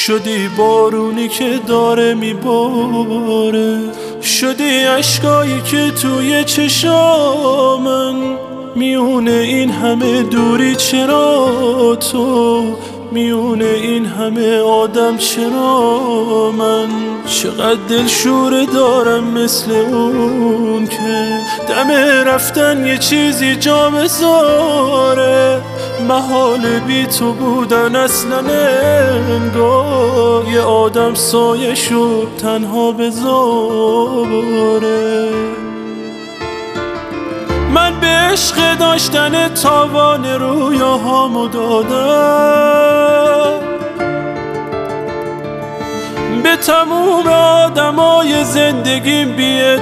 شدی بارونی که داره میباره، شدی عشقایی که توی چشامن. میونه این همه دوری چرا تو، میونه این همه آدم چرا من؟ چقدر دلشوره دارم مثل اون که دم رفتن یه چیزی جا بذاره. محال بی تو بودن اصلا انگار یه آدم سایه شد تنها بذاره. من به عشق داشتن تاوان رویاهامو دادم، به تموم آدمای زندگیم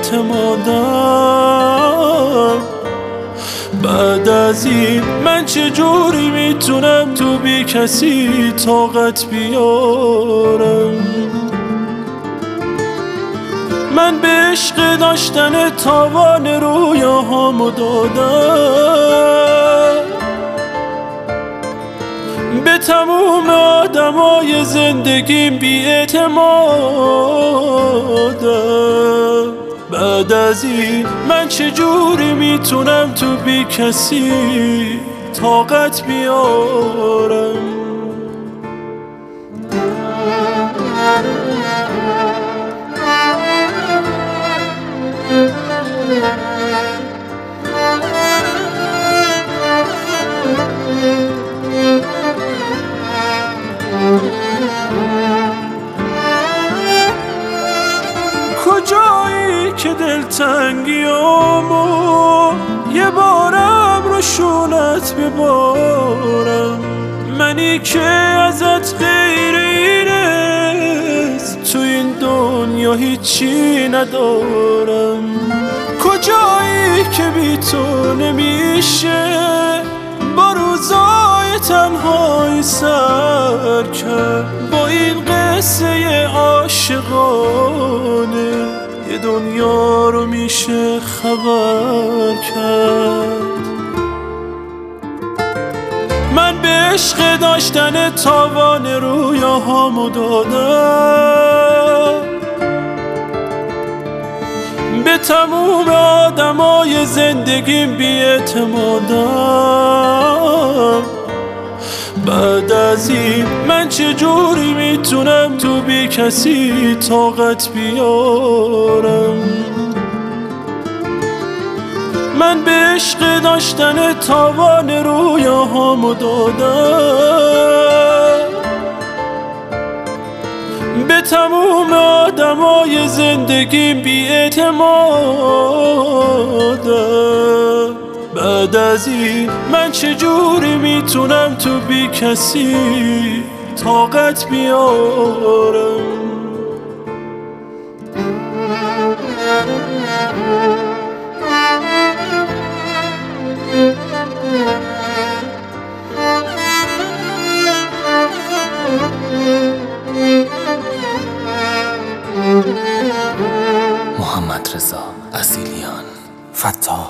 بی‌اعتمادم. بعد از این من چجوری میتونم تو بی کسی طاقت بیارم؟ من به عشق داشتن تاوان رویاهامو دادم، به تموم آدمای زندگیم بی‌اعتمادم. بعد از این من چجوری میتونم تو بی کسی طاقت بیارم؟ کجایی که دلتنگیامو یه بارم رو شونت ببارم؟ منی که ازت غیر اینست تو این دنیا هیچی ندارم. کجایی که بی تو نمیشه با روزای تنهایی سر کرد؟ با این قصه عاشقانه یه دنیا رو میشه خبر کرد. من به عشق داشتن تاوان رویاهامو دادم، به تموم آدمای زندگیم بی‌اعتمادم. بعد از این من چجوری میتونم تو بی کسی طاقت بیارم؟ من به عشق داشتن تاوان رویاهامو دادم، به تموم آدمای زندگیم بی‌اعتمادم. بعد از این من چجوری میتونم تو بی کسی طاقت بیارم؟ محمد رضا اصیلیان، فتاح.